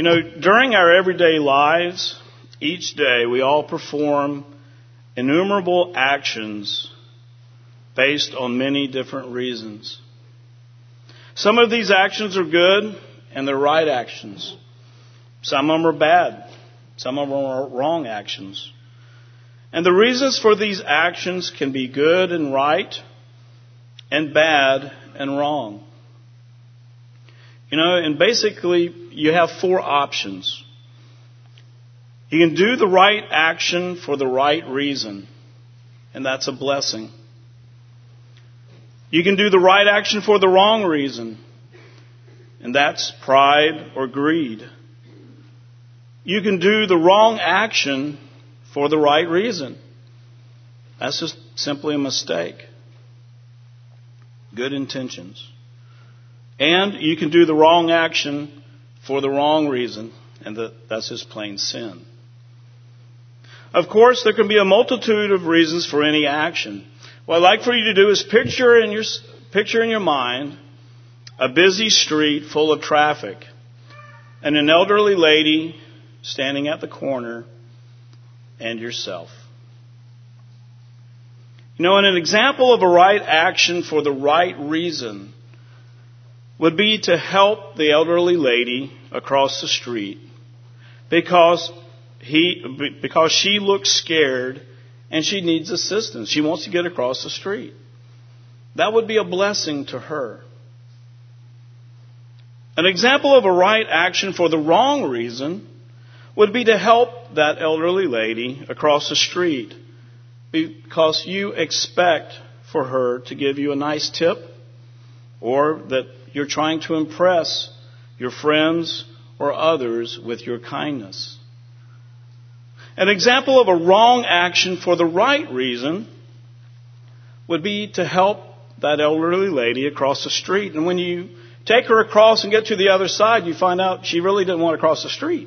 You know, during our everyday lives, each day we all perform innumerable actions based on many different reasons. Some of these actions are good and they're right actions. Some of them are bad. Some of them are wrong actions. And the reasons for these actions can be good and right and bad and wrong. You know, and basically you have four options. You can do the right action for the right reason, and that's a blessing. You can do the right action for the wrong reason, and that's pride or greed. You can do the wrong action for the right reason. That's just simply a mistake. Good intentions. And you can do the wrong action for the wrong reason, and that's just plain sin. Of course, there can be a multitude of reasons for any action. What I'd like for you to do is picture in your mind a busy street full of traffic and an elderly lady standing at the corner and yourself. You know, and an example of a right action for the right reason would be to help the elderly lady across the street because she looks scared and she needs assistance. She wants to get across the street. That would be a blessing to her. An example of a right action for the wrong reason would be to help that elderly lady across the street because you expect for her to give you a nice tip, or that you're trying to impress your friends or others with your kindness. An example of a wrong action for the right reason would be to help that elderly lady across the street. And when you take her across and get to the other side, you find out she really didn't want to cross the street.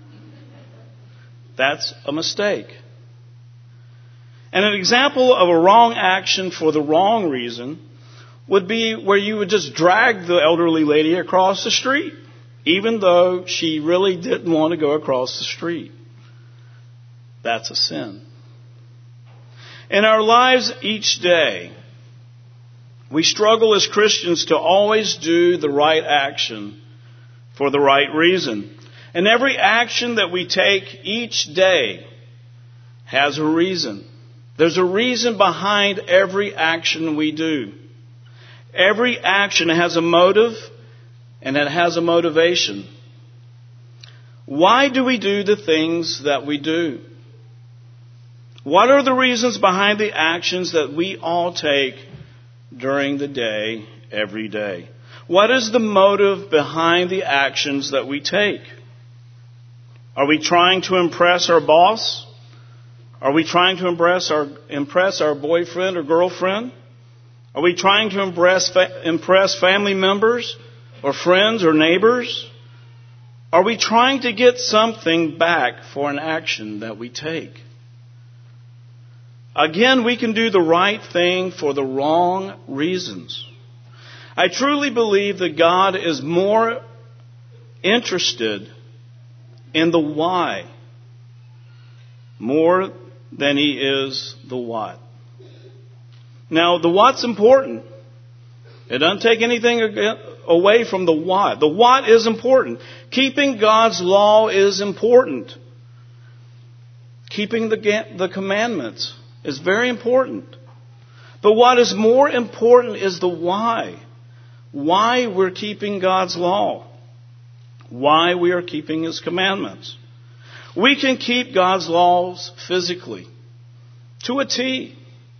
That's a mistake. And an example of a wrong action for the wrong reason would be where you would just drag the elderly lady across the street, even though she really didn't want to go across the street. That's a sin. In our lives each day, we struggle as Christians to always do the right action for the right reason. And every action that we take each day has a reason. There's a reason behind every action we do. Every action has a motive and it has a motivation. Why do we do the things that we do? What are the reasons behind the actions that we all take during the day, every day? What is the motive behind the actions that we take? Are we trying to impress our boss? Are we trying to impress our boyfriend or girlfriend? Are we trying to impress family members or friends or neighbors? Are we trying to get something back for an action that we take? Again, we can do the right thing for the wrong reasons. I truly believe that God is more interested in the why more than He is the what. Now, the what's important. It doesn't take anything away from the what. The what is important. Keeping God's law is important. Keeping the commandments is very important. But what is more important is the why. Why we're keeping God's law. Why we are keeping His commandments. We can keep God's laws physically, to a T.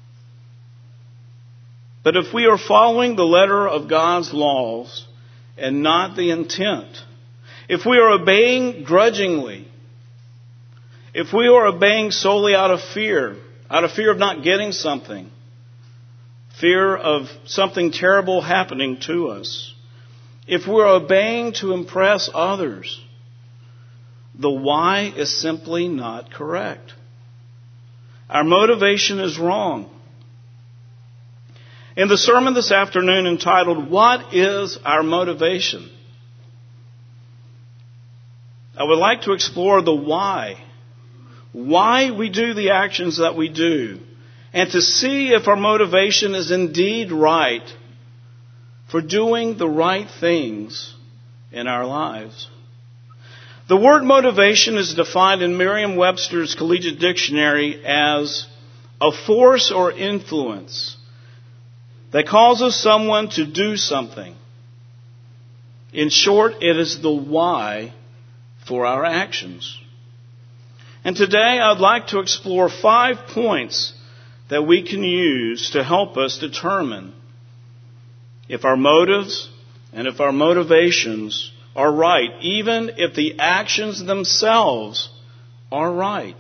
But if we are following the letter of God's laws and not the intent, if we are obeying grudgingly, if we are obeying solely out of fear of not getting something, fear of something terrible happening to us, if we're obeying to impress others, the why is simply not correct. Our motivation is wrong. In the sermon this afternoon entitled, "What is Our Motivation?" I would like to explore the why. Why we do the actions that we do. And to see if our motivation is indeed right for doing the right things in our lives. The word motivation is defined in Merriam-Webster's Collegiate Dictionary as a force or influence that causes someone to do something. In short, it is the why for our actions. And today I'd like to explore 5 points that we can use to help us determine if our motives and if our motivations are right, even if the actions themselves are right.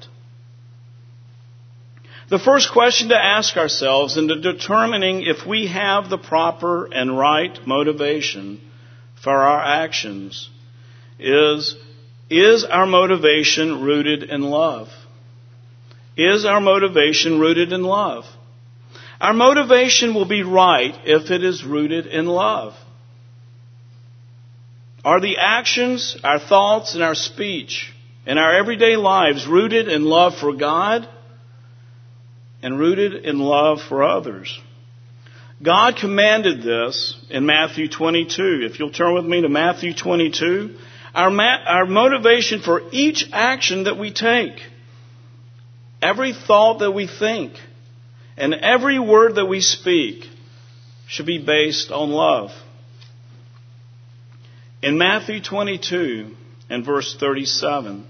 The first question to ask ourselves in determining if we have the proper and right motivation for our actions is our motivation rooted in love? Is our motivation rooted in love? Our motivation will be right if it is rooted in love. Are the actions, our thoughts, and our speech in our everyday lives rooted in love for God and rooted in love for others? God commanded this in Matthew 22. If you'll turn with me to Matthew 22, our motivation for each action that we take, every thought that we think, and every word that we speak should be based on love. In Matthew 22 and verse 37,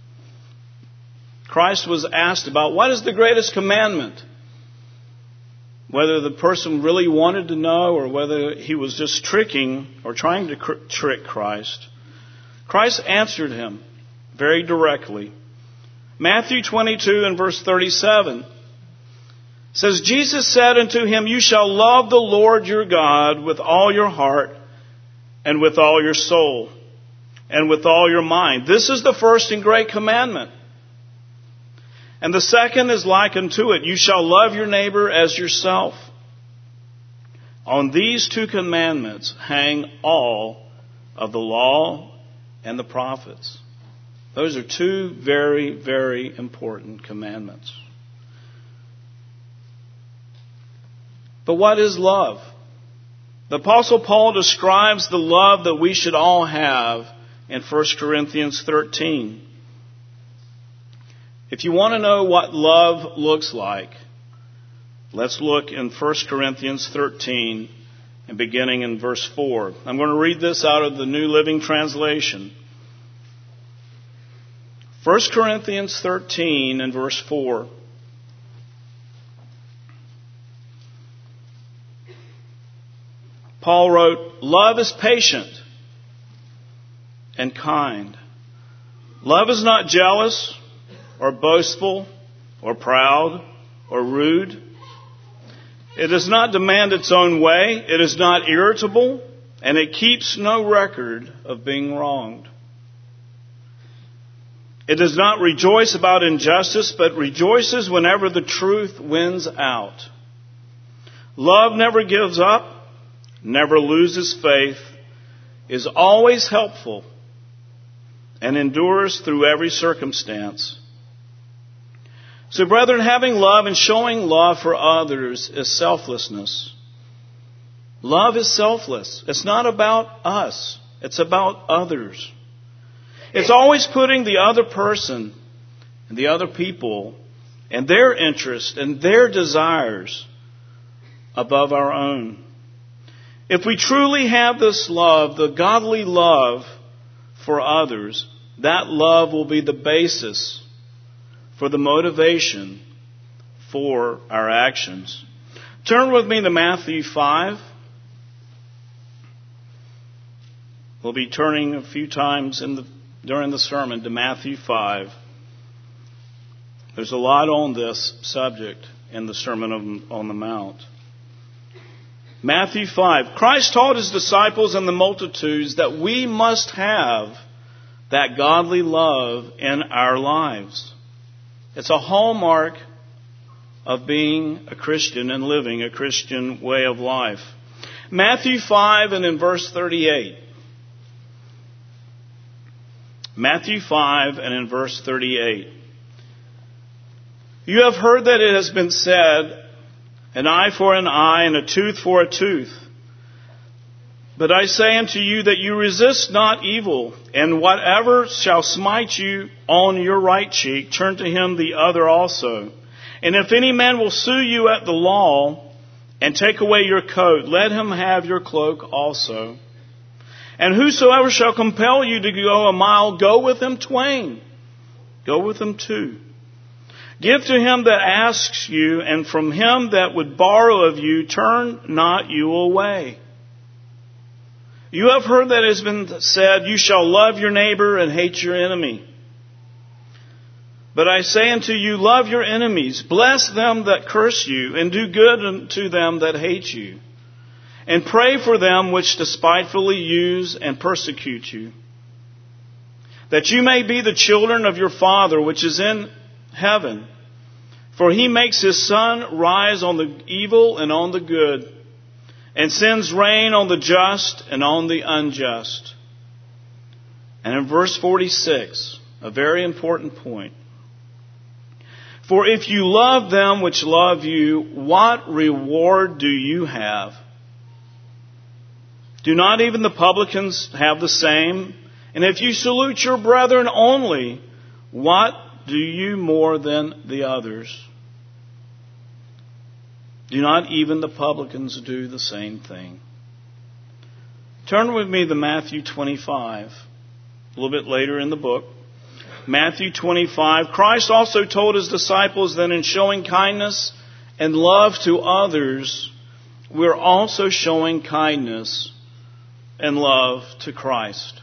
Christ was asked about what is the greatest commandment. Whether the person really wanted to know or whether he was just tricking or trying to trick Christ. Christ answered him very directly. Matthew 22 and verse 37 says, Jesus said unto him, You shall love the Lord your God with all your heart and with all your soul and with all your mind. This is the first and great commandment. And the second is like unto it. You shall love your neighbor as yourself. On these 2 commandments hang all of the law and the prophets. Those are 2 very, very important commandments. But what is love? The Apostle Paul describes the love that we should all have in 1 Corinthians 13. If you want to know what love looks like, let's look in 1 Corinthians 13 and beginning in verse 4. I'm going to read this out of the New Living Translation. 1 Corinthians 13 and verse 4. Paul wrote, Love is patient and kind. Love is not jealous or boastful or proud or rude. It does not demand its own way. It is not irritable, and it keeps no record of being wronged. It does not rejoice about injustice, but rejoices whenever the truth wins out. Love never gives up, never loses faith, is always helpful, and endures through every circumstance. So, brethren, having love and showing love for others is selflessness. Love is selfless. It's not about us. It's about others. It's always putting the other person and the other people and their interests and their desires above our own. If we truly have this love, the godly love for others, that love will be the basis for the motivation for our actions. Turn with me to Matthew 5. We'll be turning a few times during the sermon to Matthew 5. There's a lot on this subject in the Sermon on the Mount. Matthew 5. Christ taught his disciples and the multitudes that we must have that godly love in our lives. It's a hallmark of being a Christian and living a Christian way of life. Matthew 5 and in verse 38. Matthew 5 and in verse 38. You have heard that it has been said, an eye for an eye and a tooth for a tooth. But I say unto you that you resist not evil, and whatever shall smite you on your right cheek, turn to him the other also. And if any man will sue you at the law, and take away your coat, let him have your cloak also. And whosoever shall compel you to go a mile, go with him twain. Go with him two. Give to him that asks you, and from him that would borrow of you, turn not you away. You have heard that it has been said, you shall love your neighbor and hate your enemy. But I say unto you, love your enemies, bless them that curse you, and do good unto them that hate you. And pray for them which despitefully use and persecute you, that you may be the children of your Father which is in heaven. For he makes his sun rise on the evil and on the good, and sends rain on the just and on the unjust. And in verse 46, a very important point. For if you love them which love you, what reward do you have? Do not even the publicans have the same? And if you salute your brethren only, what do you more than the others? Do not even the publicans do the same thing? Turn with me to Matthew 25, a little bit later in the book. Matthew 25. Christ also told his disciples that in showing kindness and love to others, we're also showing kindness and love to Christ.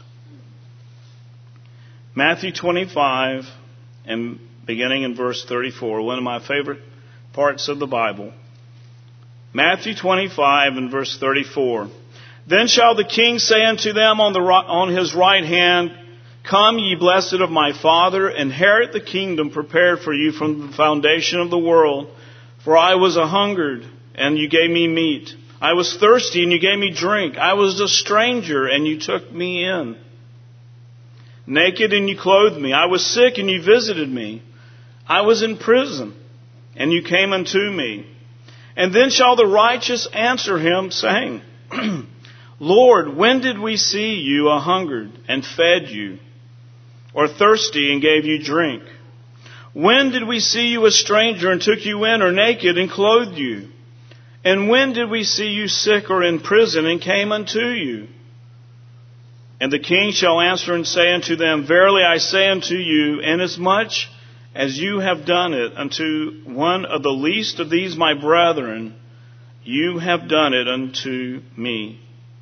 Matthew 25, and beginning in verse 34, one of my favorite parts of the Bible. Matthew 25 and verse 34. Then shall the king say unto them on his right hand, Come, ye blessed of my Father, inherit the kingdom prepared for you from the foundation of the world. For I was a-hungered, and you gave me meat. I was thirsty, and you gave me drink. I was a stranger, and you took me in. Naked, and you clothed me. I was sick, and you visited me. I was in prison, and you came unto me. And then shall the righteous answer him, saying, Lord, when did we see you a-hungered, and fed you, or thirsty, and gave you drink? When did we see you a stranger, and took you in, or naked, and clothed you? And when did we see you sick or in prison, and came unto you? And the king shall answer and say unto them, Verily I say unto you, inasmuch as you have done it unto one of the least of these my brethren, you have done it unto me.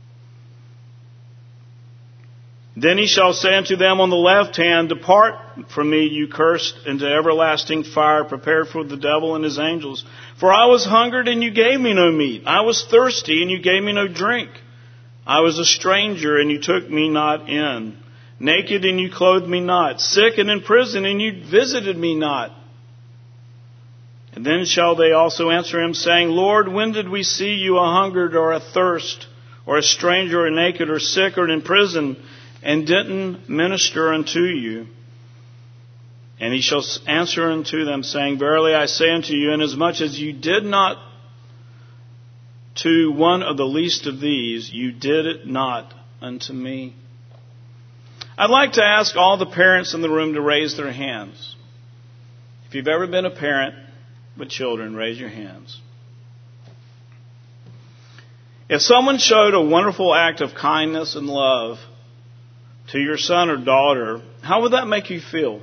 Then he shall say unto them on the left hand, Depart from me, you cursed, into everlasting fire, prepared for the devil and his angels. For I was hungered, and you gave me no meat. I was thirsty, and you gave me no drink. I was a stranger, and you took me not in. Naked, and you clothed me not. Sick and in prison, and you visited me not. And then shall they also answer him, saying, Lord, when did we see you a-hungered, or athirst, or a stranger, or naked, or sick, or in prison, and didn't minister unto you? And he shall answer unto them, saying, Verily I say unto you, inasmuch as you did not to one of the least of these, you did it not unto me. I'd like to ask all the parents in the room to raise their hands. If you've ever been a parent with children, raise your hands. If someone showed a wonderful act of kindness and love to your son or daughter, how would that make you feel?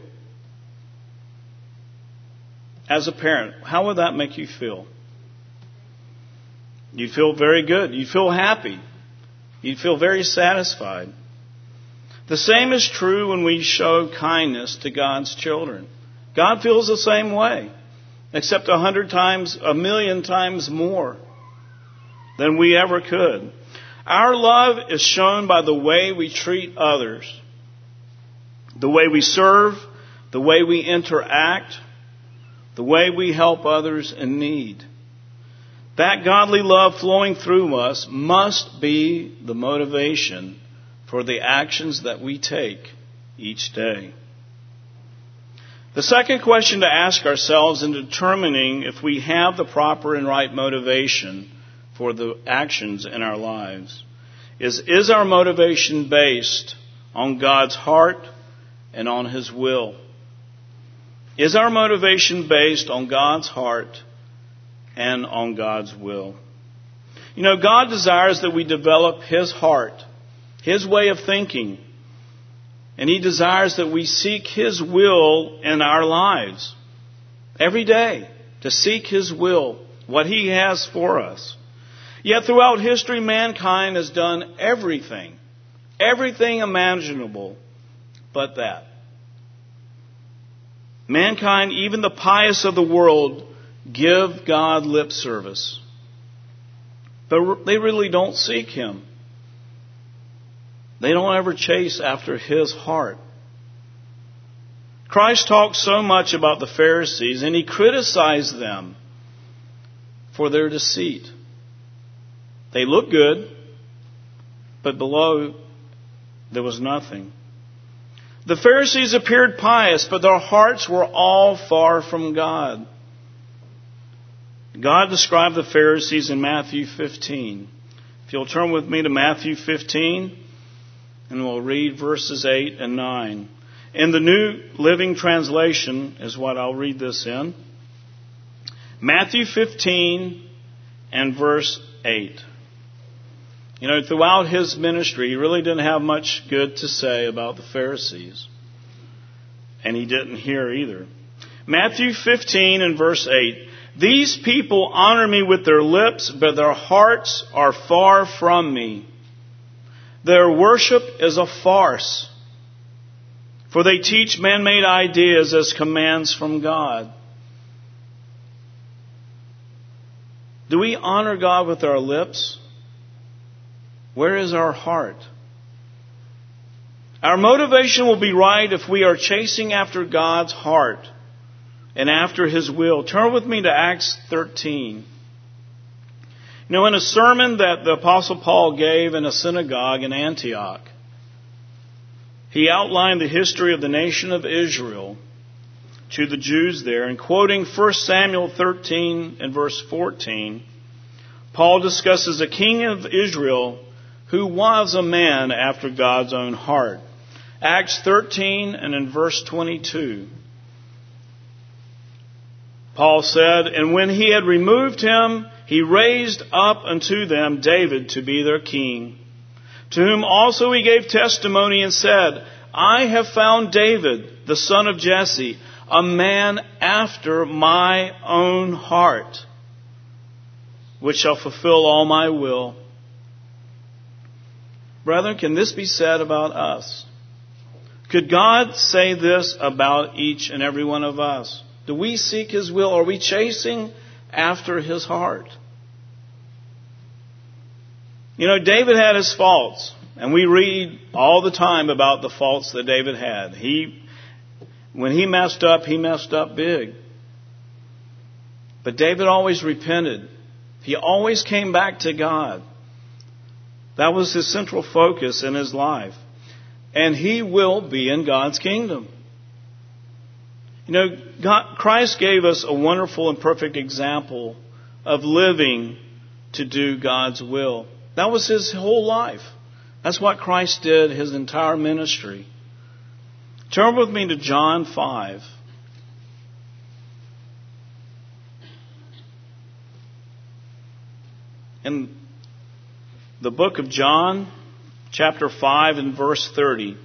As a parent, how would that make you feel? You'd feel very good. You'd feel happy. You'd feel very satisfied. The same is true when we show kindness to God's children. God feels the same way, except 100 times, 1,000,000 times more than we ever could. Our love is shown by the way we treat others, the way we serve, the way we interact, the way we help others in need. That godly love flowing through us must be the motivation for the actions that we take each day. The second question to ask ourselves in determining if we have the proper and right motivation for the actions in our lives is our motivation based on God's heart and on His will? Is our motivation based on God's heart and on God's will? You know, God desires that we develop His heart, His way of thinking, and He desires that we seek His will in our lives every day, to seek His will, what He has for us. Yet throughout history, mankind has done everything imaginable but that. Mankind, even the pious of the world, give God lip service. But they really don't seek Him. They don't ever chase after His heart. Christ talked so much about the Pharisees, and He criticized them for their deceit. They looked good, but below there was nothing. The Pharisees appeared pious, but their hearts were all far from God. God described the Pharisees in Matthew 15. If you'll turn with me to Matthew 15, and we'll read verses 8 and 9. In the New Living Translation is what I'll read this in. Matthew 15 and verse 8. You know, throughout His ministry, He really didn't have much good to say about the Pharisees. And He didn't here either. Matthew 15 and verse 8. These people honor me with their lips, but their hearts are far from me. Their worship is a farce, for they teach man-made ideas as commands from God. Do we honor God with our lips? Where is our heart? Our motivation will be right if we are chasing after God's heart and after His will. Turn with me to Acts 13. You know, in a sermon that the Apostle Paul gave in a synagogue in Antioch, he outlined the history of the nation of Israel to the Jews there. And quoting 1 Samuel 13 and verse 14, Paul discusses a king of Israel who was a man after God's own heart. Acts 13 and in verse 22. Paul said, "And when he had removed him, he raised up unto them David to be their king, to whom also he gave testimony and said, I have found David, the son of Jesse, a man after my own heart, which shall fulfill all my will." Brethren, can this be said about us? Could God say this about each and every one of us? Do we seek His will? Are we chasing after His heart? You know, David had his faults, and we read all the time about the faults that David had. When he messed up big. But David always repented. He always came back to God. That was his central focus in his life. And he will be in God's kingdom. You know, Christ gave us a wonderful and perfect example of living to do God's will. That was His whole life. That's what Christ did His entire ministry. Turn with me to John 5. In the book of John, chapter 5 and verse 30.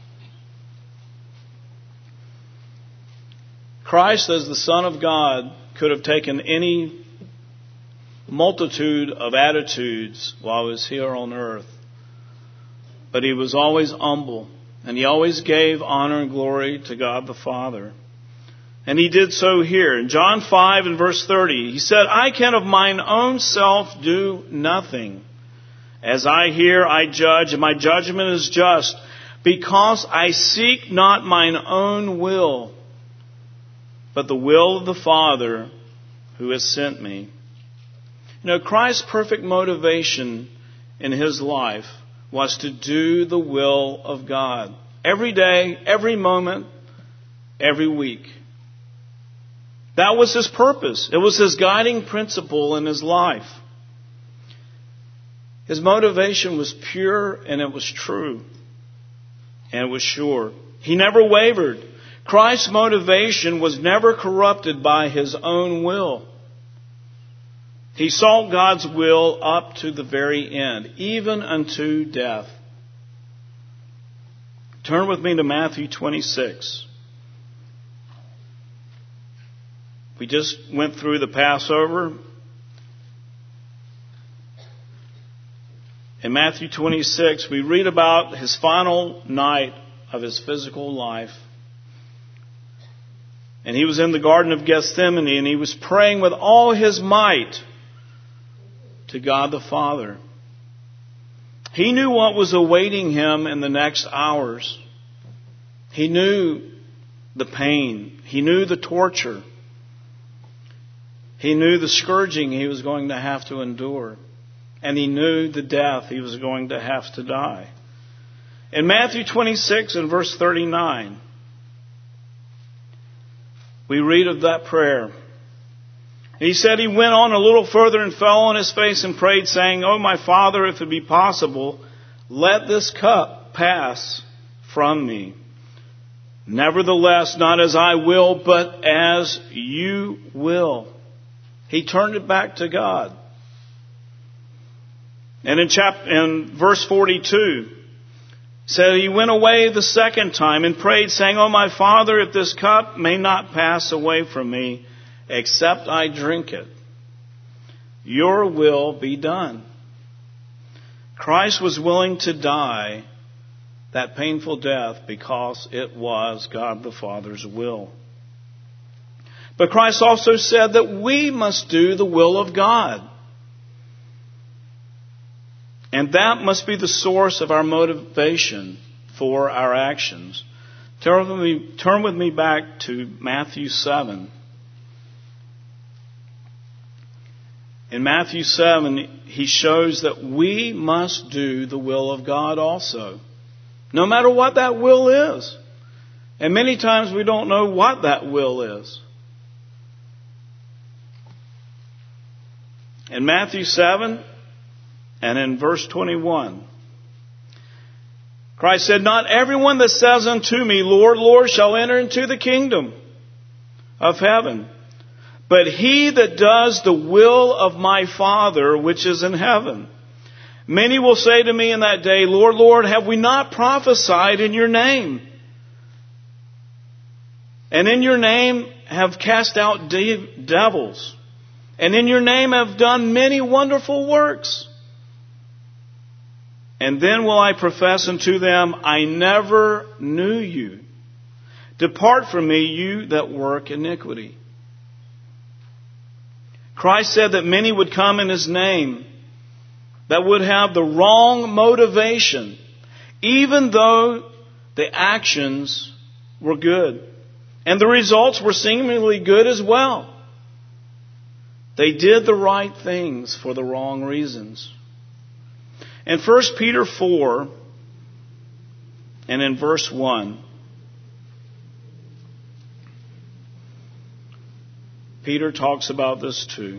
Christ, as the Son of God, could have taken any multitude of attitudes while He was here on earth. But He was always humble, and He always gave honor and glory to God the Father. And He did so here. In John 5 and verse 30, He said, I can of mine own self do nothing. As I hear, I judge, and my judgment is just, because I seek not mine own will, but the will of the Father who has sent me. You know, Christ's perfect motivation in His life was to do the will of God. Every day, every moment, every week. That was his purpose. It was his guiding principle in his life. His motivation was pure and it was true. And it was sure. He never wavered. Christ's motivation was never corrupted by his own will. He sought God's will up to the very end, even unto death. Turn with me to Matthew 26. We just went through the Passover. In Matthew 26, we read about his final night of his physical life. And he was in the Garden of Gethsemane and he was praying with all his might to God the Father. He knew what was awaiting him in the next hours. He knew the pain. He knew the torture. He knew the scourging he was going to have to endure. And he knew the death he was going to have to die. In Matthew 26 and verse 39, we read of that prayer. He said he went on a little further and fell on his face and prayed, saying, "Oh, my Father, if it be possible, let this cup pass from me. Nevertheless, not as I will, but as you will." He turned it back to God. And in verse 42, said he went away the second time and prayed, saying, "Oh, my Father, if this cup may not pass away from me, except I drink it, your will be done." Christ was willing to die that painful death because it was God the Father's will. But Christ also said that we must do the will of God. And that must be the source of our motivation for our actions. Turn with me back to Matthew 7. In Matthew 7, he shows that we must do the will of God also. No matter what that will is. And many times we don't know what that will is. In Matthew 7, and in verse 21, Christ said, "Not everyone that says unto me, Lord, Lord, shall enter into the kingdom of heaven, but he that does the will of my Father which is in heaven. Many will say to me in that day, Lord, Lord, have we not prophesied in your name? And in your name have cast out devils, and in your name have done many wonderful works. And then will I profess unto them, I never knew you. Depart from me, you that work iniquity." Christ said that many would come in his name that would have the wrong motivation, even though the actions were good. And the results were seemingly good as well. They did the right things for the wrong reasons. In 1 Peter 4 and in verse 1, Peter talks about this too.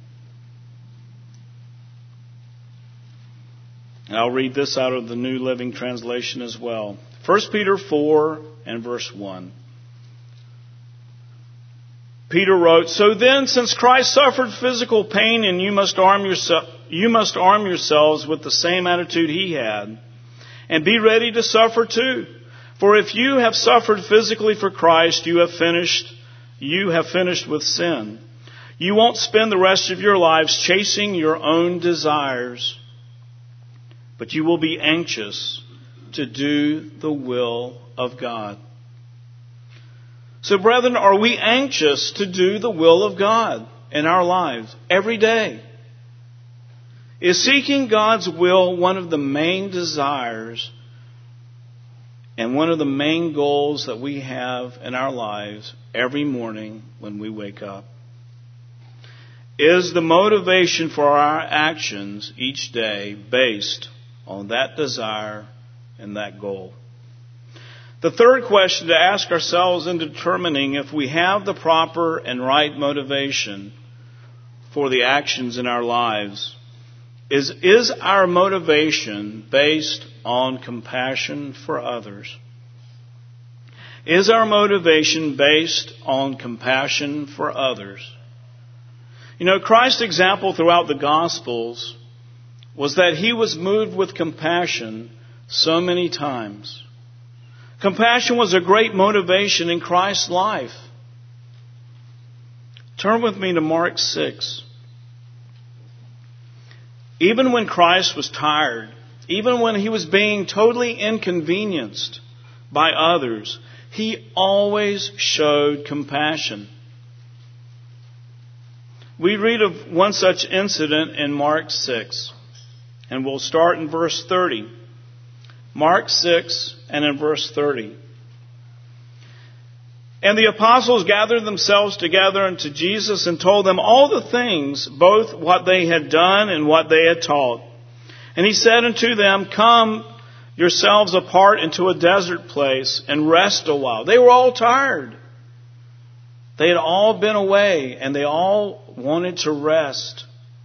And I'll read this out of the New Living Translation as well. 1 Peter 4 and verse 1. Peter wrote, "So then, since Christ suffered physical pain, and you must arm yourselves with the same attitude he had, and be ready to suffer too. For if you have suffered physically for Christ, you have finished with sin. You won't spend the rest of your lives chasing your own desires, but you will be anxious to do the will of God." So, brethren, are we anxious to do the will of God in our lives every day? Is seeking God's will one of the main desires and one of the main goals that we have in our lives every morning when we wake up? Is the motivation for our actions each day based on that desire and that goal? The third question to ask ourselves in determining if we have the proper and right motivation for the actions in our lives is our motivation based on compassion for others? Is our motivation based on compassion for others? You know, Christ's example throughout the Gospels was that he was moved with compassion so many times. Compassion was a great motivation in Christ's life. Turn with me to Mark 6. Even when Christ was tired, even when he was being totally inconvenienced by others, he always showed compassion. We read of one such incident in Mark 6, and we'll start in verse 30. Mark 6 and in verse 30. And the apostles gathered themselves together unto Jesus and told them all the things, both what they had done and what they had taught. And he said unto them, Come yourselves apart into a desert place and rest a while. They were all tired. They had all been away and they all wanted to rest.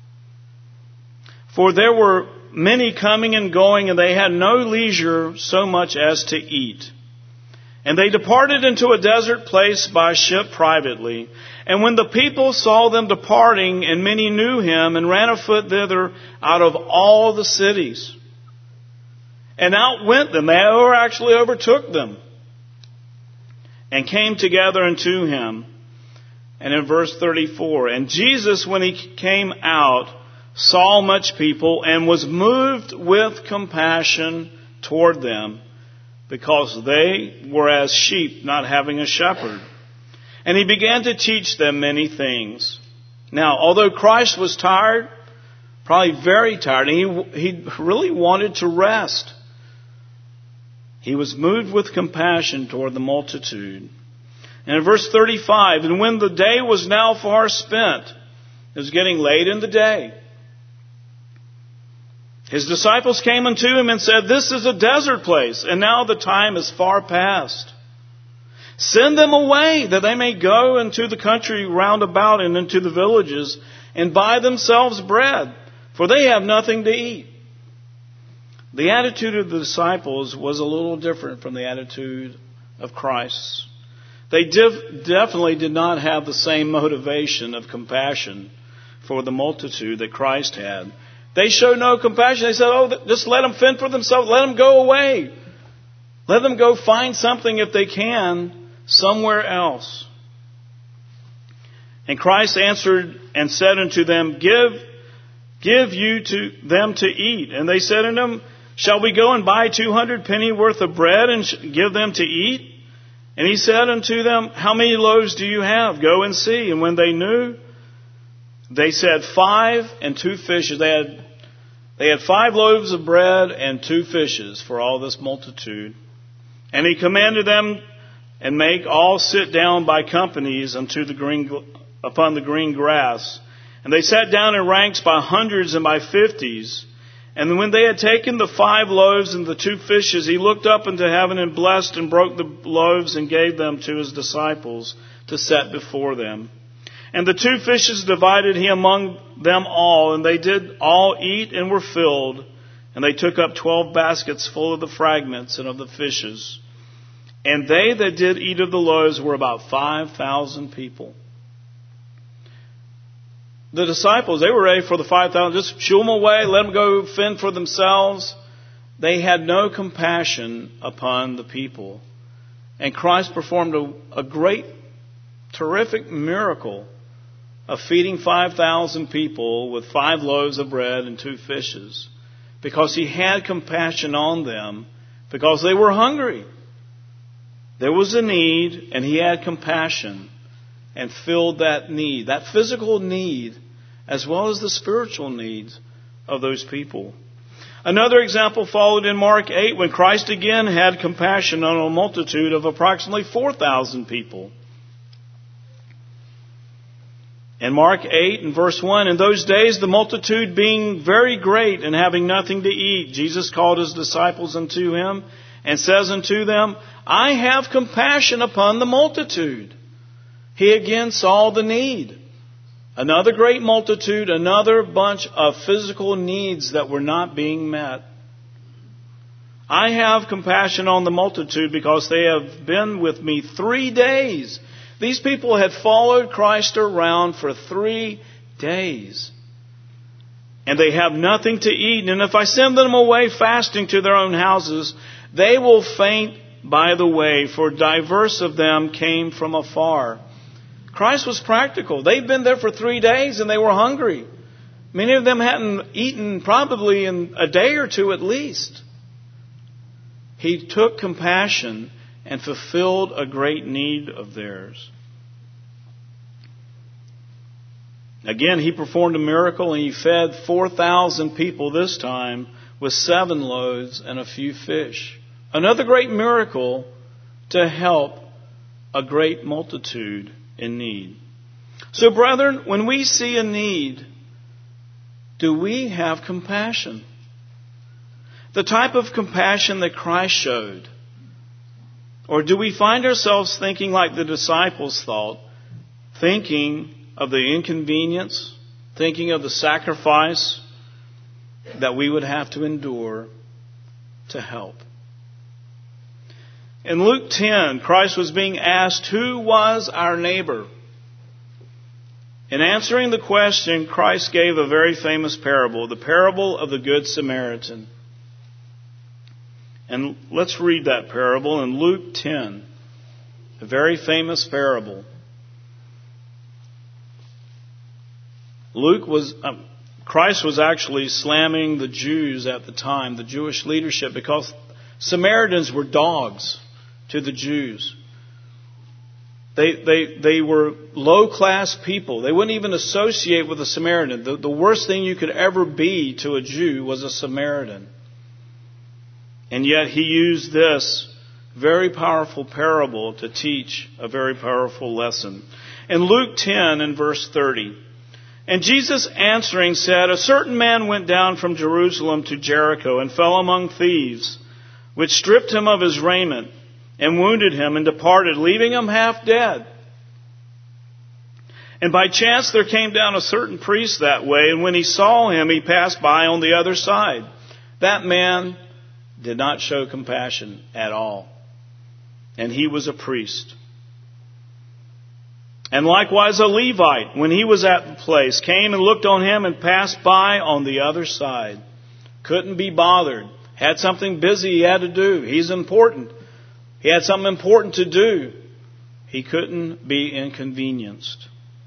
For there were many coming and going, and they had no leisure so much as to eat. And they departed into a desert place by ship privately. And when the people saw them departing, and many knew him, and ran afoot thither out of all the cities, and outwent them, they actually overtook them, and came together unto him. And in verse 34, and Jesus, when he came out, saw much people, and was moved with compassion toward them, because they were as sheep not having a shepherd. And he began to teach them many things. Now, although Christ was tired, probably very tired, and he really wanted to rest, he was moved with compassion toward the multitude. And in verse 35, and when the day was now far spent, it was getting late in the day, his disciples came unto him and said, This is a desert place, and now the time is far past. Send them away, that they may go into the country round about and into the villages, and buy themselves bread, for they have nothing to eat. The attitude of the disciples was a little different from the attitude of Christ. They definitely did not have the same motivation of compassion for the multitude that Christ had. They showed no compassion. They said, just let them fend for themselves. Let them go away. Let them go find something, if they can, somewhere else. And Christ answered and said unto them, Give you to them to eat. And they said unto him, Shall we go and buy 200 penny worth of bread and give them to eat? And he said unto them, How many loaves do you have? Go and see. And when they knew, they said 5 and 2 fishes. They had 5 loaves of bread and 2 fishes for all this multitude. And he commanded them, and make all sit down by companies upon the green grass. And they sat down in ranks by hundreds and by 50s. And when they had taken the 5 loaves and the 2 fishes, he looked up into heaven and blessed and broke the loaves and gave them to his disciples to set before them. And the 2 fishes divided he among them all, and they did all eat and were filled. And they took up 12 baskets full of the fragments and of the fishes. And they that did eat of the loaves were about 5,000 people. The disciples, they were ready for the 5,000. Just shoo them away, let them go fend for themselves. They had no compassion upon the people. And Christ performed a great, terrific miracle of feeding 5,000 people with 5 loaves of bread and 2 fishes, because he had compassion on them, because they were hungry. There was a need, and he had compassion and filled that need, that physical need, as well as the spiritual needs of those people. Another example followed in Mark 8, when Christ again had compassion on a multitude of approximately 4,000 people. In Mark 8 and verse 1, in those days the multitude being very great and having nothing to eat, Jesus called his disciples unto him and says unto them, I have compassion upon the multitude. He again saw the need. Another great multitude, another bunch of physical needs that were not being met. I have compassion on the multitude because they have been with me 3 days. These people had followed Christ around for 3 days. And they have nothing to eat. And if I send them away fasting to their own houses, they will faint by the way, for diverse of them came from afar. Christ was practical. They'd been there for 3 days and they were hungry. Many of them hadn't eaten probably in a day or two at least. He took compassion and fulfilled a great need of theirs. Again, He performed a miracle and He fed 4,000 people this time with 7 loaves and a few fish. Another great miracle to help a great multitude in need. So, brethren, when we see a need, do we have compassion? The type of compassion that Christ showed? Or do we find ourselves thinking like the disciples thought, thinking of the inconvenience, thinking of the sacrifice that we would have to endure to help? In Luke 10, Christ was being asked, who was our neighbor? In answering the question, Christ gave a very famous parable, the parable of the Good Samaritan. And let's read that parable in Luke 10, a very famous parable. Christ was actually slamming the Jews at the time, the Jewish leadership, because Samaritans were dogs to the Jews. They were low-class people. They wouldn't even associate with a Samaritan. The worst thing you could ever be to a Jew was a Samaritan. And yet He used this very powerful parable to teach a very powerful lesson. In Luke 10 and verse 30, and Jesus answering said, a certain man went down from Jerusalem to Jericho and fell among thieves, which stripped him of his raiment and wounded him and departed, leaving him half dead. And by chance there came down a certain priest that way, and when he saw him, he passed by on the other side. That man did not show compassion at all. And he was a priest. And likewise a Levite, when he was at the place, came and looked on him and passed by on the other side. Couldn't be bothered. Had something busy he had to do. He's important. He had something important to do. He couldn't be inconvenienced.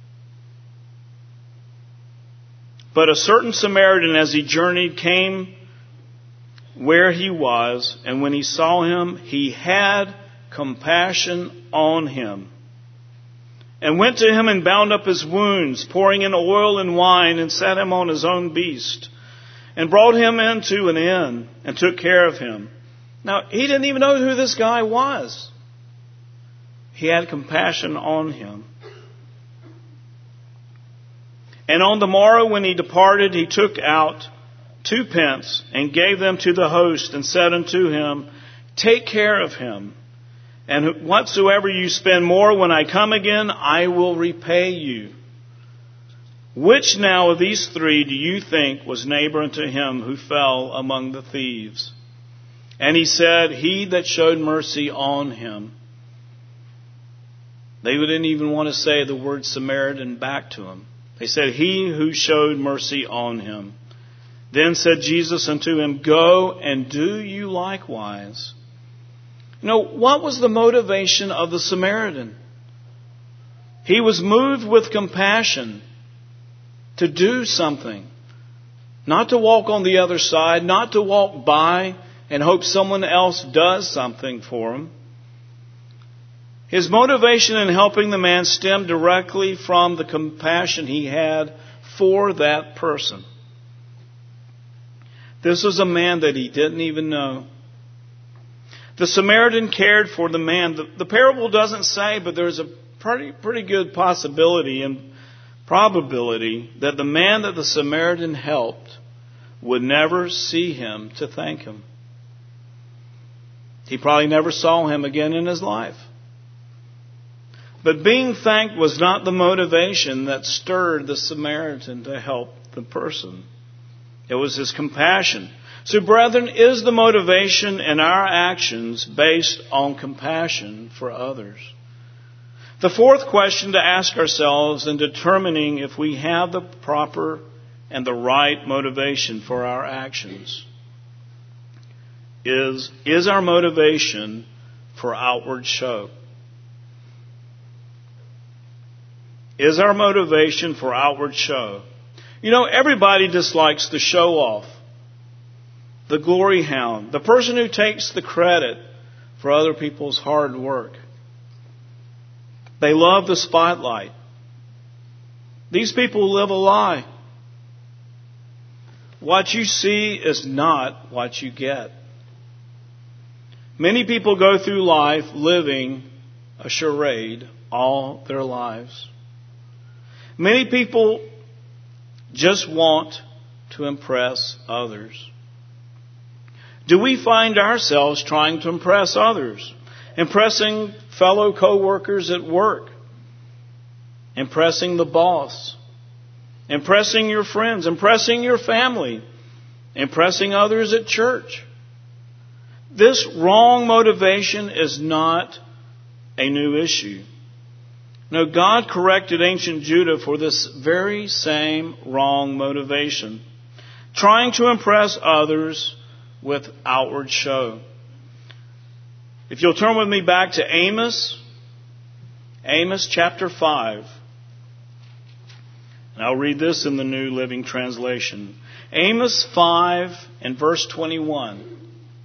But a certain Samaritan, as he journeyed, came where he was, and when he saw him, he had compassion on him, and went to him and bound up his wounds, pouring in oil and wine, and set him on his own beast, and brought him into an inn, and took care of him. Now, he didn't even know who this guy was. He had compassion on him. And on the morrow when he departed, he took out 2 pence and gave them to the host and said unto him, take care of him, and whatsoever you spend more when I come again, I will repay you. Which now of these 3 do you think was neighbor unto him who fell among the thieves? And he said, he that showed mercy on him. They didn't even want to say the word Samaritan back to him. They said, he who showed mercy on him. Then said Jesus unto him, go and do you likewise. You know, what was the motivation of the Samaritan? He was moved with compassion to do something. Not to walk on the other side, not to walk by and hope someone else does something for him. His motivation in helping the man stemmed directly from the compassion he had for that person. This was a man that he didn't even know. The Samaritan cared for the man. The parable doesn't say, but there's a pretty good possibility and probability that the man that the Samaritan helped would never see him to thank him. He probably never saw him again in his life. But being thanked was not the motivation that stirred the Samaritan to help the person. It was his compassion. So, brethren, is the motivation in our actions based on compassion for others? The fourth question to ask ourselves in determining if we have the proper and the right motivation for our actions is our motivation for outward show? Is our motivation for outward show? You know, everybody dislikes the show off, the glory hound, the person who takes the credit for other people's hard work. They love the spotlight. These people live a lie. What you see is not what you get. Many people go through life living a charade all their lives. Many people just want to impress others. Do we find ourselves trying to impress others? Impressing fellow co-workers at work? Impressing the boss? Impressing your friends? Impressing your family? Impressing others at church? This wrong motivation is not a new issue. No, God corrected ancient Judah for this very same wrong motivation, trying to impress others with outward show. If you'll turn with me back to Amos chapter 5. And I'll read this in the New Living Translation. Amos 5 and verse 21.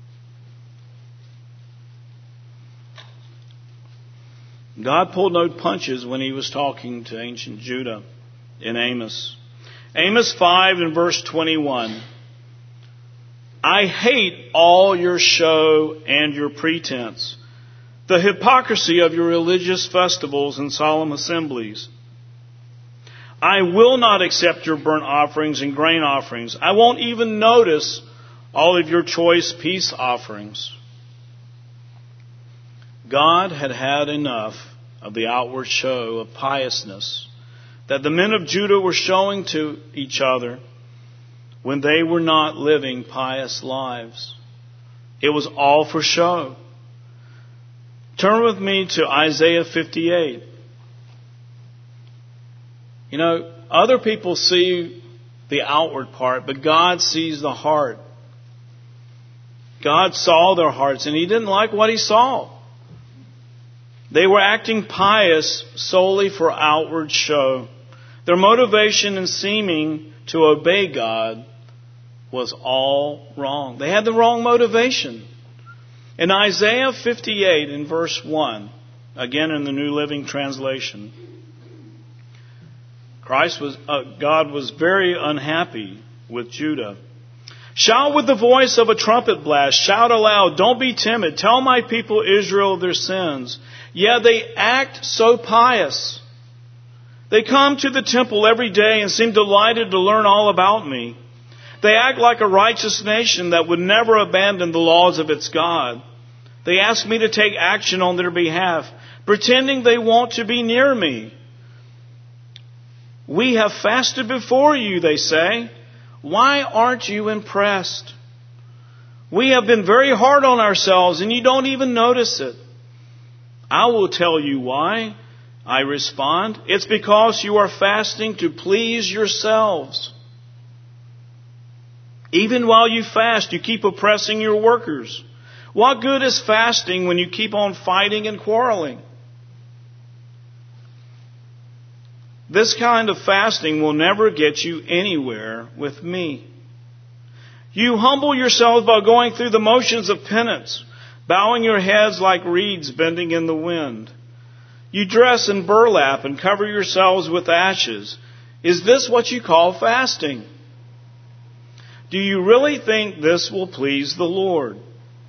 God pulled no punches when he was talking to ancient Judah in Amos. Amos 5 and verse 21. I hate all your show and your pretense, the hypocrisy of your religious festivals and solemn assemblies. I will not accept your burnt offerings and grain offerings. I won't even notice all of your choice peace offerings. God had had enough of the outward show of piousness that the men of Judah were showing to each other when they were not living pious lives. It was all for show. Turn with me to Isaiah 58. You know, other people see the outward part, but God sees the heart. God saw their hearts, and he didn't like what he saw. They were acting pious solely for outward show. Their motivation in seeming to obey God was all wrong. They had the wrong motivation. In Isaiah 58 in verse 1, again in the New Living Translation, God was very unhappy with Judah. Shout with the voice of a trumpet blast. Shout aloud. Don't be timid. Tell my people Israel their sins. Yeah, they act so pious. They come to the temple every day and seem delighted to learn all about me. They act like a righteous nation that would never abandon the laws of its God. They ask me to take action on their behalf, pretending they want to be near me. We have fasted before you, they say. Why aren't you impressed? We have been very hard on ourselves and you don't even notice it. I will tell you why, I respond. It's because you are fasting to please yourselves. Even while you fast, you keep oppressing your workers. What good is fasting when you keep on fighting and quarreling? This kind of fasting will never get you anywhere with me. You humble yourselves by going through the motions of penance, bowing your heads like reeds bending in the wind. You dress in burlap and cover yourselves with ashes. Is this what you call fasting? Do you really think this will please the Lord?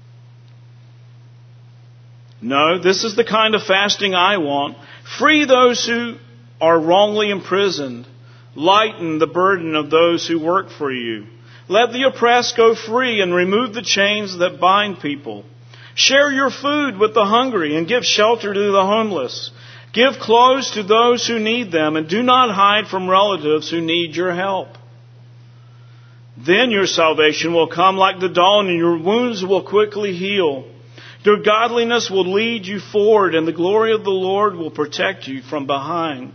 No, this is the kind of fasting I want. Free those who are wrongly imprisoned. Lighten the burden of those who work for you. Let the oppressed go free and remove the chains that bind people. Share your food with the hungry and give shelter to the homeless. Give clothes to those who need them, and do not hide from relatives who need your help. Then your salvation will come like the dawn, and your wounds will quickly heal. Your godliness will lead you forward, and the glory of the Lord will protect you from behind.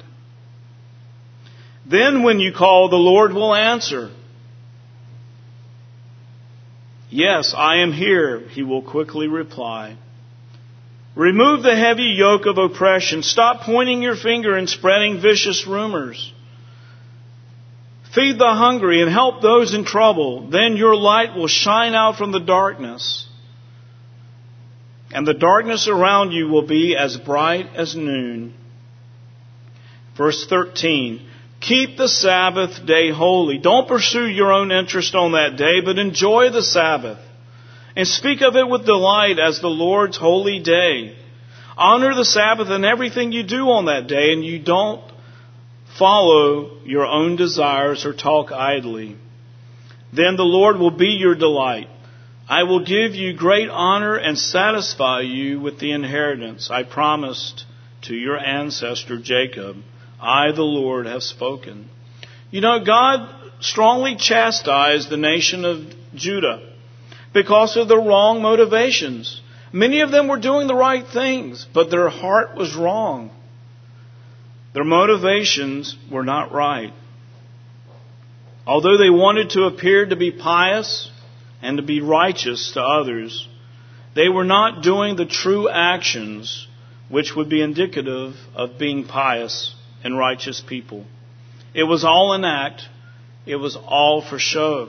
Then when you call, the Lord will answer. Yes, I am here, he will quickly reply. Remove the heavy yoke of oppression. Stop pointing your finger and spreading vicious rumors. Feed the hungry and help those in trouble. Then your light will shine out from the darkness, and the darkness around you will be as bright as noon. Verse 13. Keep the Sabbath day holy. Don't pursue your own interest on that day, but enjoy the Sabbath and speak of it with delight as the Lord's holy day. Honor the Sabbath in everything you do on that day, and you don't follow your own desires or talk idly. Then the Lord will be your delight. I will give you great honor and satisfy you with the inheritance I promised to your ancestor Jacob. I, the Lord, have spoken. You know, God strongly chastised the nation of Judah because of their wrong motivations. Many of them were doing the right things, but their heart was wrong. Their motivations were not right. Although they wanted to appear to be pious and to be righteous to others, they were not doing the true actions which would be indicative of being pious and righteous people. It was all an act. It was all for show.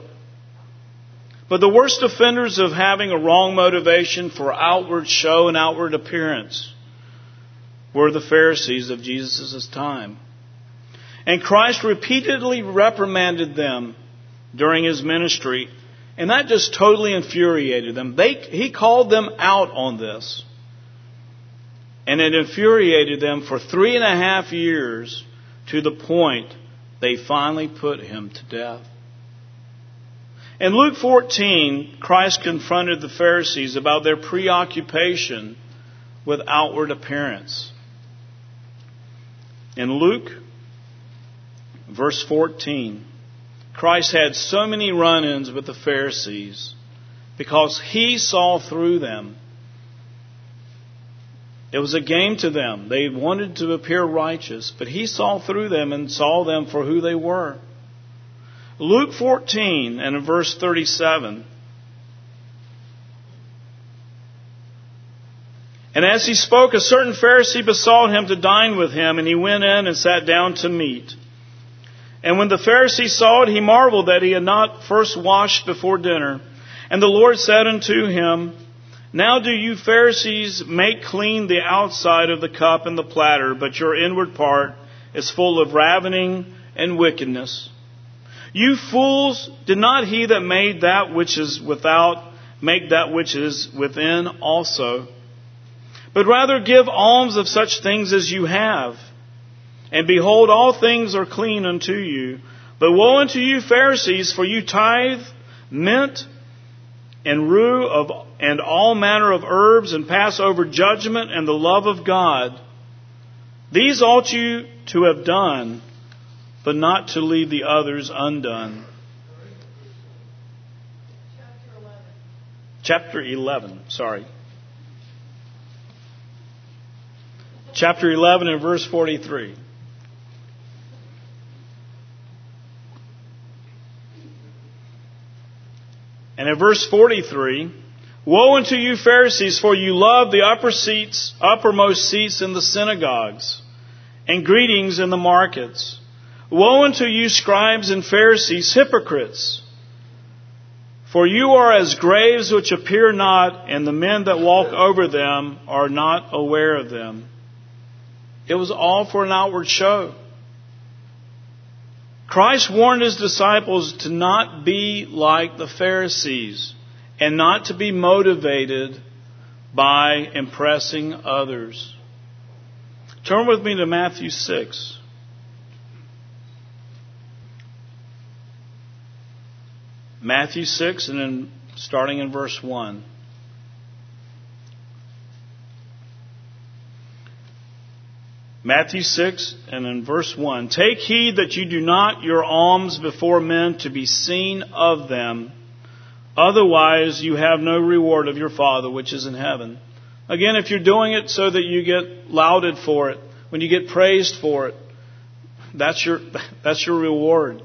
But the worst offenders of having a wrong motivation for outward show and outward appearance were the Pharisees of Jesus' time. And Christ repeatedly reprimanded them during his ministry, and that just totally infuriated them. He called them out on this. And it infuriated them for 3.5 years, to the point they finally put him to death. In Luke 14, Christ confronted the Pharisees about their preoccupation with outward appearance. In Luke, verse 14, Christ had so many run-ins with the Pharisees because he saw through them. It was a game to them. They wanted to appear righteous, but he saw through them and saw them for who they were. Luke 14 and in verse 37. And as he spoke, a certain Pharisee besought him to dine with him, and he went in and sat down to meat. And when the Pharisee saw it, he marveled that he had not first washed before dinner. And the Lord said unto him, Now do you Pharisees make clean the outside of the cup and the platter, but your inward part is full of ravening and wickedness. You fools, did not he that made that which is without make that which is within also? But rather give alms of such things as you have. And behold, all things are clean unto you. But woe unto you, Pharisees, for you tithe mint and rue and all manner of herbs, and pass over judgment and the love of God. These ought you to have done, but not to leave the others undone. Chapter 11, Chapter 11 and verse 43. And in verse 43, Woe unto you, Pharisees, for you love the uppermost seats in the synagogues, and greetings in the markets. Woe unto you, scribes and Pharisees, hypocrites! For you are as graves which appear not, and the men that walk over them are not aware of them. It was all for an outward show. Christ warned his disciples to not be like the Pharisees and not to be motivated by impressing others. Turn with me to Matthew 6. Matthew 6, and then starting in verse 1. Matthew 6 and in verse 1. Take heed that you do not your alms before men to be seen of them. Otherwise you have no reward of your Father which is in heaven. Again, if you're doing it so that you get lauded for it, when you get praised for it, that's your reward.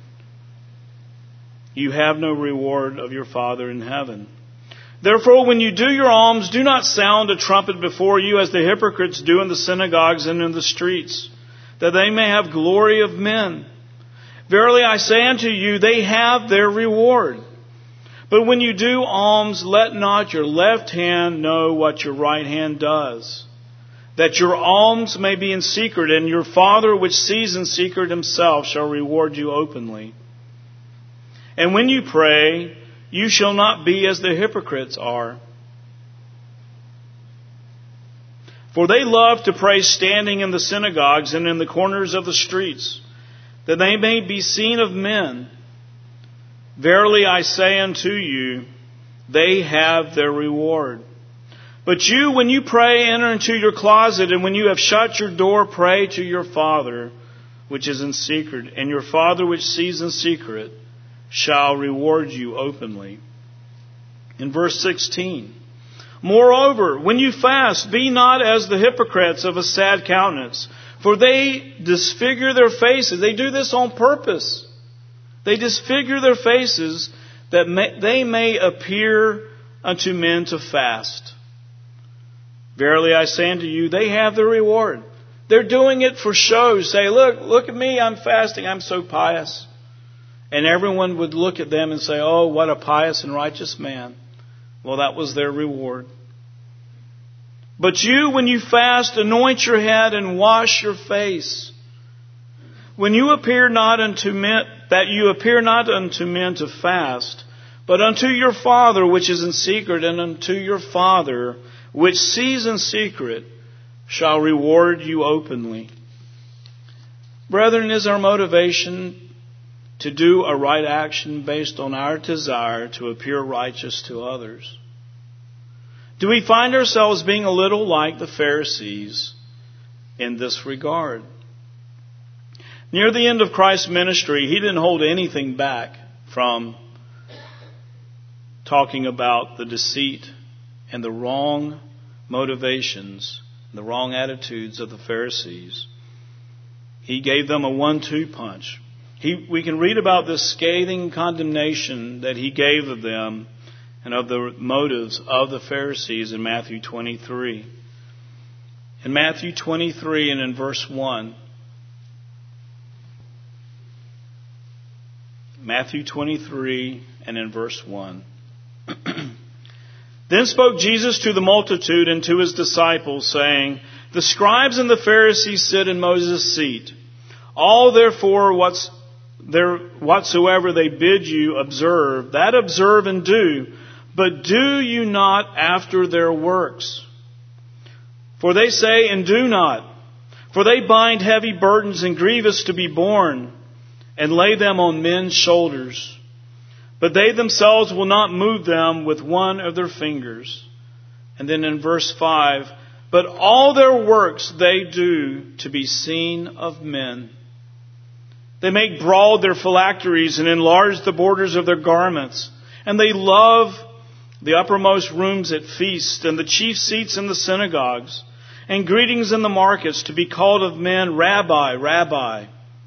You have no reward of your Father in heaven. Therefore, when you do your alms, do not sound a trumpet before you as the hypocrites do in the synagogues and in the streets, that they may have glory of men. Verily I say unto you, they have their reward. But when you do alms, let not your left hand know what your right hand does, that your alms may be in secret, and your Father which sees in secret himself shall reward you openly. And when you pray, you shall not be as the hypocrites are. For they love to pray standing in the synagogues and in the corners of the streets, that they may be seen of men. Verily I say unto you, they have their reward. But you, when you pray, enter into your closet, and when you have shut your door, pray to your Father which is in secret, and your Father which sees in secret shall reward you openly. In verse 16, moreover, when you fast, be not as the hypocrites of a sad countenance, for they disfigure their faces. They do this on purpose. They disfigure their faces that they may appear unto men to fast. Verily I say unto you, they have their reward. They're doing it for show. Say, look at me, I'm fasting, I'm so pious. And everyone would look at them and say, oh, what a pious and righteous man. Well, that was their reward. But you, when you fast, anoint your head and wash your face. When you appear not unto men, that you appear not unto men to fast, but unto your Father which is in secret, and unto your Father which sees in secret shall reward you openly. Brethren, is our motivation to do a right action based on our desire to appear righteous to others? Do we find ourselves being a little like the Pharisees in this regard? Near the end of Christ's ministry, He didn't hold anything back from talking about the deceit and the wrong motivations, the wrong attitudes of the Pharisees. He gave them a 1-2 punch. We can read about this scathing condemnation that He gave of them and of the motives of the Pharisees in Matthew 23. In Matthew 23 and in verse 1, Matthew 23 and in verse 1. Then spoke Jesus to the multitude and to His disciples, saying, the scribes and the Pharisees sit in Moses' seat. All therefore whatsoever they bid you observe, that observe and do, but do you not after their works. For they say and do not. For they bind heavy burdens and grievous to be borne, and lay them on men's shoulders. But they themselves will not move them with one of their fingers. And then in verse 5, but all their works they do to be seen of men. They make broad their phylacteries and enlarge the borders of their garments. And they love the uppermost rooms at feasts and the chief seats in the synagogues and greetings in the markets, to be called of men, Rabbi, Rabbi.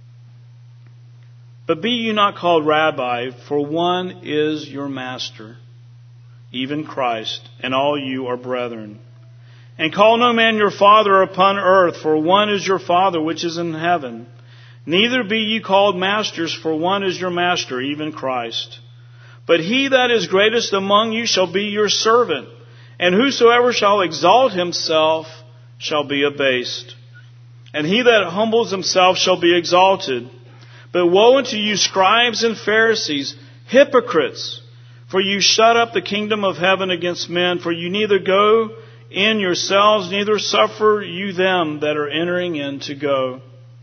But be you not called Rabbi, for one is your master, even Christ, and all you are brethren. And call no man your father upon earth, for one is your Father which is in heaven. Neither be ye called masters, for one is your master, even Christ. But he that is greatest among you shall be your servant. And whosoever shall exalt himself shall be abased. And he that humbles himself shall be exalted. But woe unto you, scribes and Pharisees, hypocrites! For you shut up the kingdom of heaven against men, for you neither go in yourselves, neither suffer you them that are entering in to go.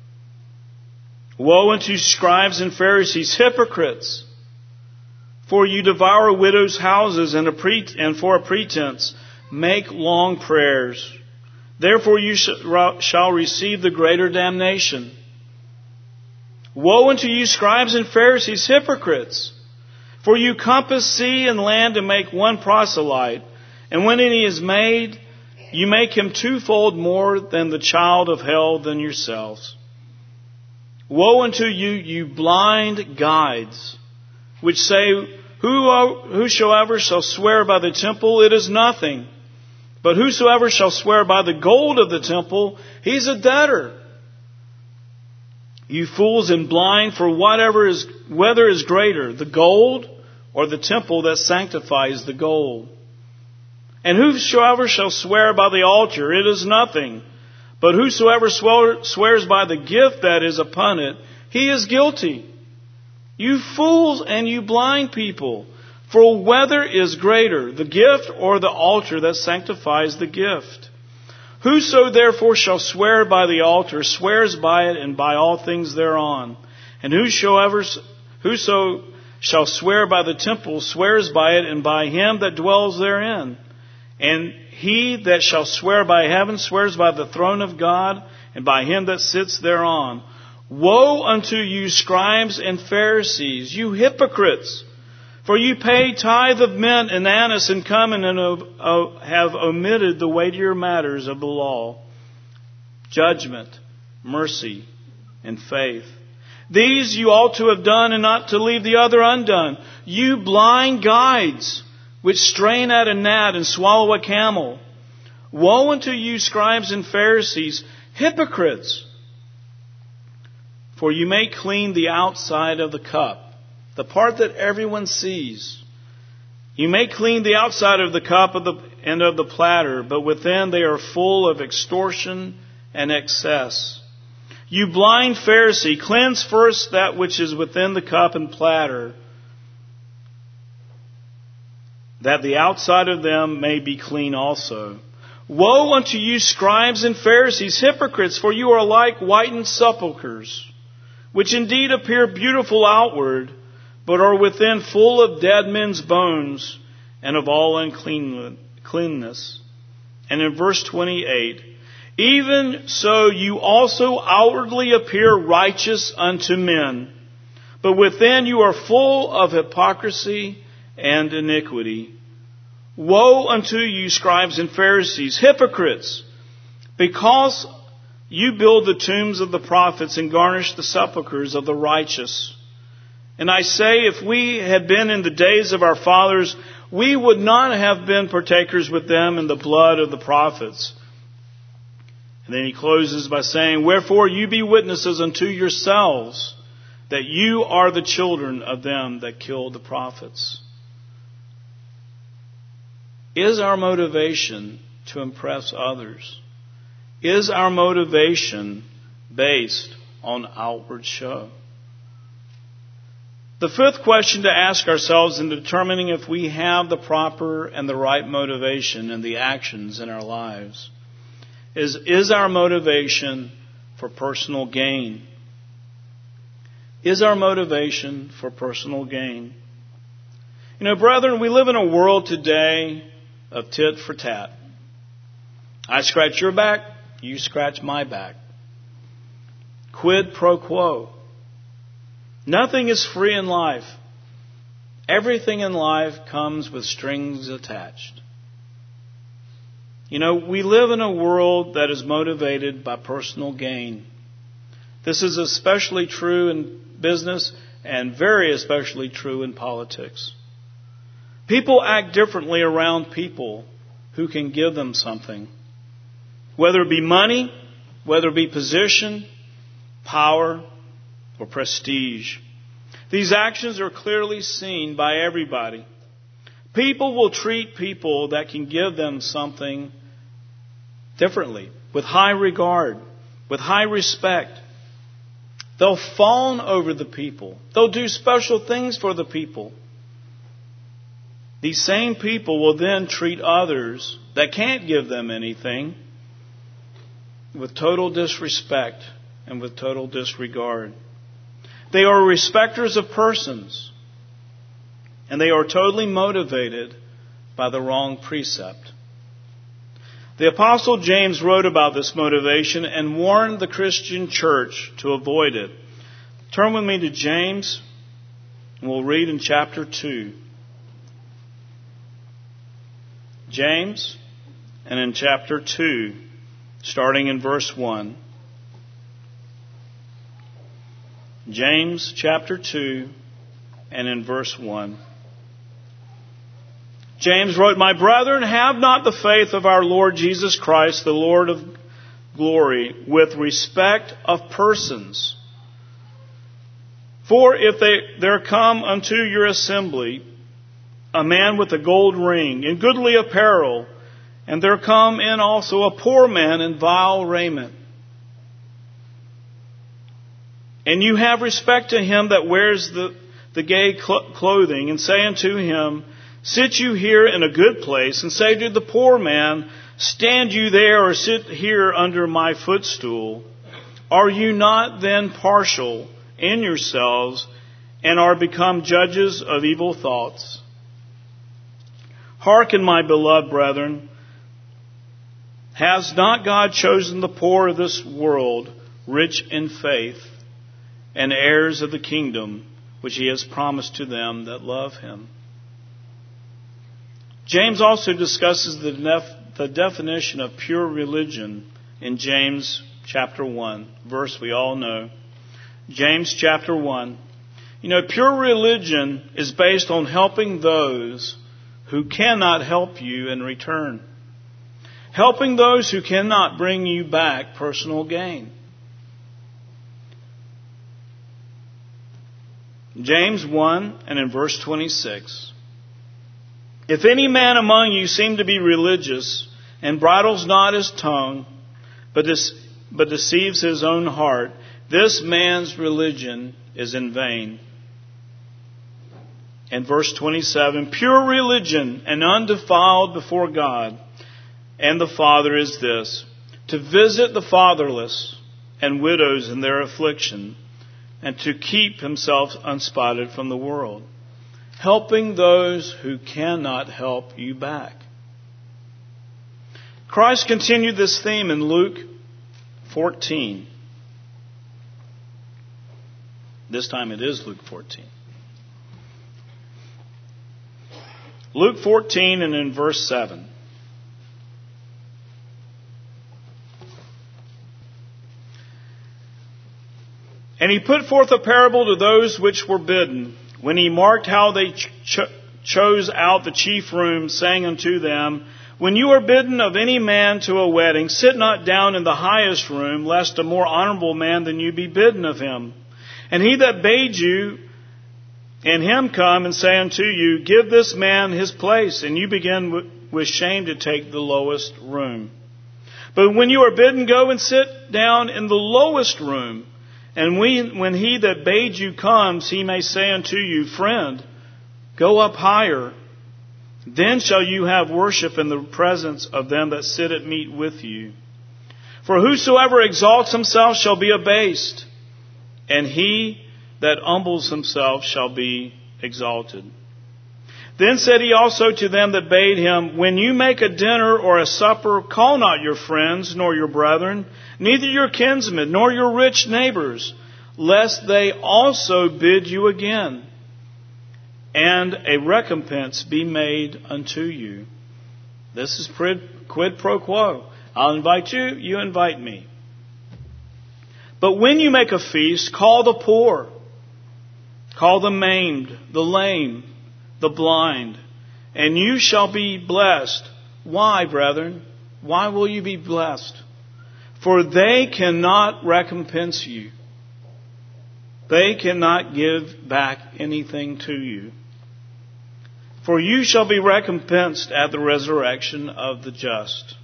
Woe unto you, scribes and Pharisees, hypocrites! For you devour widows' houses, and for a pretense make long prayers. Therefore you shall receive the greater damnation. Woe unto you, scribes and Pharisees, hypocrites! For you compass sea and land to make one proselyte, and when he is made, you make him twofold more than the child of hell than yourselves. Woe unto you, you blind guides, which say, whosoever shall swear by the temple, it is nothing. But whosoever shall swear by the gold of the temple, he's a debtor. You fools and blind, for whether is greater, the gold or the temple that sanctifies the gold? And whosoever shall swear by the altar, it is nothing. But whosoever swears by the gift that is upon it, he is guilty. You fools and you blind people, for whether is greater, the gift or the altar that sanctifies the gift? Whoso therefore shall swear by the altar swears by it and by all things thereon. And whoso shall swear by the temple swears by it and by him that dwells therein. And he that shall swear by heaven swears by the throne of God and by him that sits thereon. Woe unto you, scribes and Pharisees, you hypocrites! For you pay tithe of mint and anise and cumin, and have omitted the weightier matters of the law: judgment, mercy, and faith. These you ought to have done, and not to leave the other undone. You blind guides, which strain at a gnat and swallow a camel. Woe unto you, scribes and Pharisees, hypocrites! For you make clean the outside of the cup, the part that everyone sees. You make clean the outside of the cup and of the platter, but within they are full of extortion and excess. You blind Pharisee, cleanse first that which is within the cup and platter, that the outside of them may be clean also. Woe unto you, scribes and Pharisees, hypocrites! For you are like whitened sepulchres, which indeed appear beautiful outward, but are within full of dead men's bones and of all uncleanness. And in verse 28, even so you also outwardly appear righteous unto men, but within you are full of hypocrisy and iniquity. Woe unto you, scribes and Pharisees, hypocrites! Because you build the tombs of the prophets and garnish the sepulchres of the righteous. And I say, if we had been in the days of our fathers, we would not have been partakers with them in the blood of the prophets. And then he closes by saying, wherefore you be witnesses unto yourselves that you are the children of them that killed the prophets. Is our motivation to impress others? Is our motivation based on outward show? The fifth question to ask ourselves in determining if we have the proper and the right motivation in the actions in our lives is our motivation for personal gain? Is our motivation for personal gain? You know, brethren, we live in a world today of tit for tat. I scratch your back, you scratch my back. Quid pro quo. Nothing is free in life. Everything in life comes with strings attached. You know, we live in a world that is motivated by personal gain. This is especially true in business and very especially true in politics. People act differently around people who can give them something. Whether it be money, whether it be position, power, or prestige. These actions are clearly seen by everybody. People will treat people that can give them something differently, with high regard, with high respect. They'll fawn over the people. They'll do special things for the people. These same people will then treat others that can't give them anything with total disrespect and with total disregard. They are respecters of persons, and they are totally motivated by the wrong precept. The Apostle James wrote about this motivation and warned the Christian church to avoid it. Turn with me to James, and we'll read in chapter 2. James, and in chapter 2, starting in verse 1. James chapter 2, and in verse 1. James wrote, "My brethren, have not the faith of our Lord Jesus Christ, the Lord of glory, with respect of persons. For if there come unto your assembly a man with a gold ring, in goodly apparel, and there come in also a poor man in vile raiment, and you have respect to him that wears the gay clothing, and say unto him, Sit you here in a good place, and say to the poor man, Stand you there, or sit here under my footstool. Are you not then partial in yourselves, and are become judges of evil thoughts? Hearken, my beloved brethren, has not God chosen the poor of this world, rich in faith, and heirs of the kingdom, which he has promised to them that love him?" James also discusses the definition of pure religion in James chapter 1, verse we all know. James chapter 1. You know, pure religion is based on helping those who cannot help you in return. Helping those who cannot bring you back personal gain. James 1 and in verse 26. "If any man among you seem to be religious, and bridles not his tongue, but deceives his own heart, this man's religion is in vain." And verse 27, "Pure religion and undefiled before God and the Father is this, to visit the fatherless and widows in their affliction, and to keep himself unspotted from the world." Helping those who cannot help you back. Christ continued this theme in Luke 14. This time it is Luke 14. Luke 14 and in verse 7. "And he put forth a parable to those which were bidden, when he marked how they chose out the chief rooms, saying unto them, When you are bidden of any man to a wedding, sit not down in the highest room, lest a more honorable man than you be bidden of him. And he that bade you, and him come and say unto you, Give this man his place, and you begin with shame to take the lowest room. But when you are bidden, go and sit down in the lowest room. And when he that bade you comes, he may say unto you, Friend, go up higher. Then shall you have worship in the presence of them that sit at meat with you. For whosoever exalts himself shall be abased, and he that humbles himself shall be exalted. Then said he also to them that bade him, When you make a dinner or a supper, call not your friends, nor your brethren, neither your kinsmen, nor your rich neighbors, lest they also bid you again, and a recompense be made unto you. This is quid pro quo. I'll invite you, you invite me. But when you make a feast, call the poor, call the maimed, the lame, the blind, and you shall be blessed. Why, brethren? Why will you be blessed? For they cannot recompense you. They cannot give back anything to you. For you shall be recompensed at the resurrection of the just.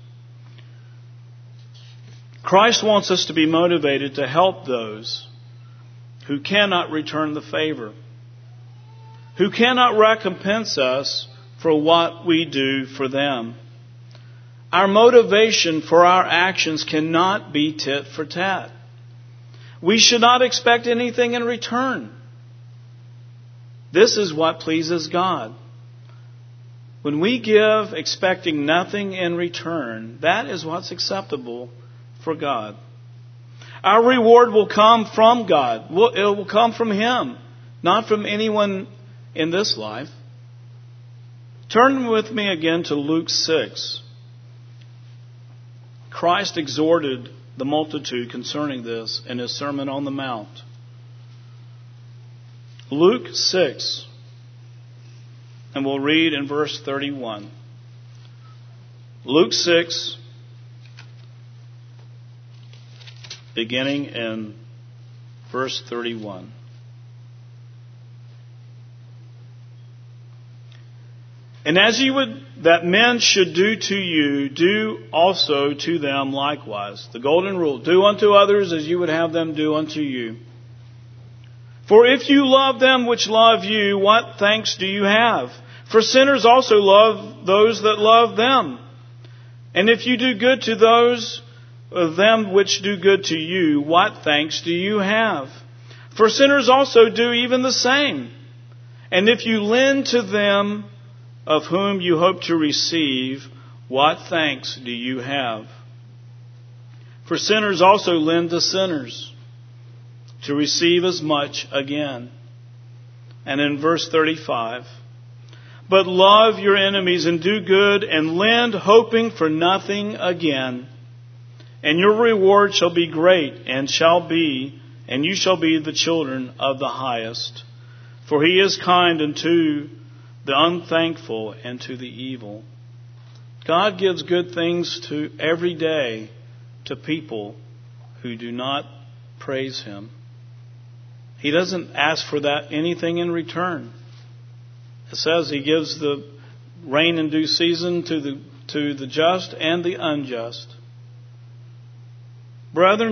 Christ wants us to be motivated to help those who cannot return the favor, who cannot recompense us for what we do for them. Our motivation for our actions cannot be tit for tat. We should not expect anything in return. This is what pleases God. When we give expecting nothing in return, that is what's acceptable for God. Our reward will come from God. It will come from Him, not from anyone in this life. Turn with me again to Luke 6. Christ exhorted the multitude concerning this in His Sermon on the Mount. Luke 6, and we'll read in verse 31. Luke 6, beginning in verse 31. And as you would that men should do to you, do also to them likewise. The golden rule, do unto others as you would have them do unto you. For if you love them which love you, what thanks do you have? For sinners also love those that love them. And if you do good to those of them which do good to you, what thanks do you have? For sinners also do even the same. And if you lend to them of whom you hope to receive, what thanks do you have? For sinners also lend to sinners, to receive as much again. And in verse 35, but love your enemies and do good and lend, hoping for nothing again. And your reward shall be great, and you shall be the children of the highest. For He is kind unto the unthankful and to the evil. God gives good things to every day to people who do not praise Him. He doesn't ask for that anything in return. It says He gives the rain in due season to the just and the unjust. Brethren,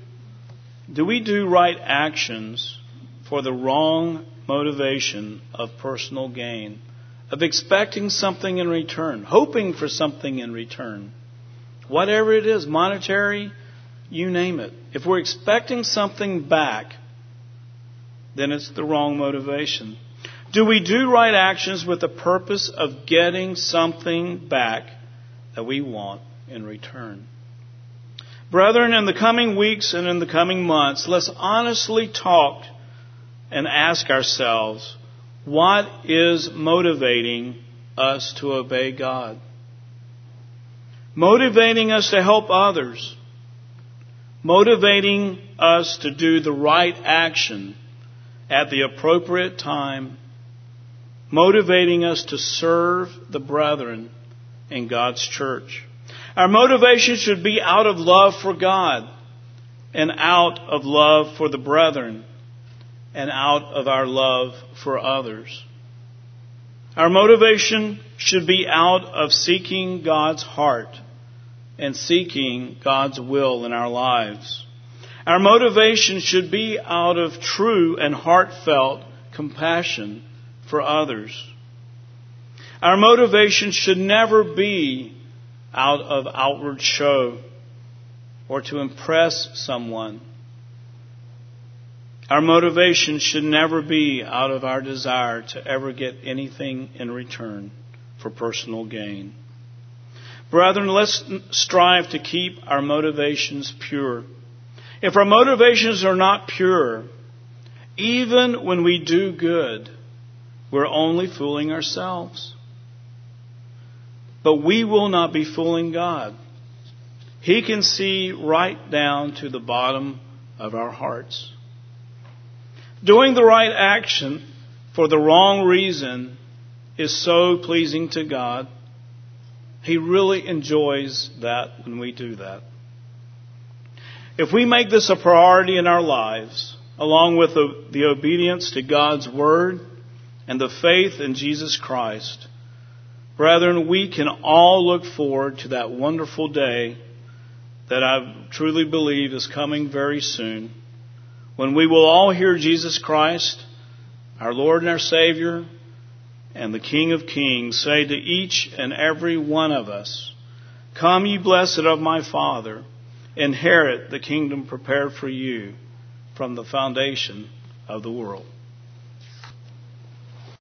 do we do right actions for the wrong motivation of personal gain, of expecting something in return, hoping for something in return? Whatever it is, monetary, you name it. If we're expecting something back, then it's the wrong motivation. Do we do right actions with the purpose of getting something back that we want in return? Brethren, in the coming weeks and in the coming months, let's honestly talk and ask ourselves, what is motivating us to obey God? Motivating us to help others. Motivating us to do the right action at the appropriate time. Motivating us to serve the brethren in God's church. Our motivation should be out of love for God and out of love for the brethren and out of our love for others. Our motivation should be out of seeking God's heart and seeking God's will in our lives. Our motivation should be out of true and heartfelt compassion for others. Our motivation should never be out of outward show or to impress someone. Our motivation should never be out of our desire to ever get anything in return for personal gain. Brethren, let's strive to keep our motivations pure. If our motivations are not pure, even when we do good, we're only fooling ourselves. But we will not be fooling God. He can see right down to the bottom of our hearts. Doing the right action for the wrong reason is so pleasing to God. He really enjoys that when we do that. If we make this a priority in our lives, along with the obedience to God's Word and the faith in Jesus Christ, brethren, we can all look forward to that wonderful day that I truly believe is coming very soon, when we will all hear Jesus Christ, our Lord and our Savior, and the King of Kings, say to each and every one of us, "Come, ye blessed of my Father, inherit the kingdom prepared for you from the foundation of the world."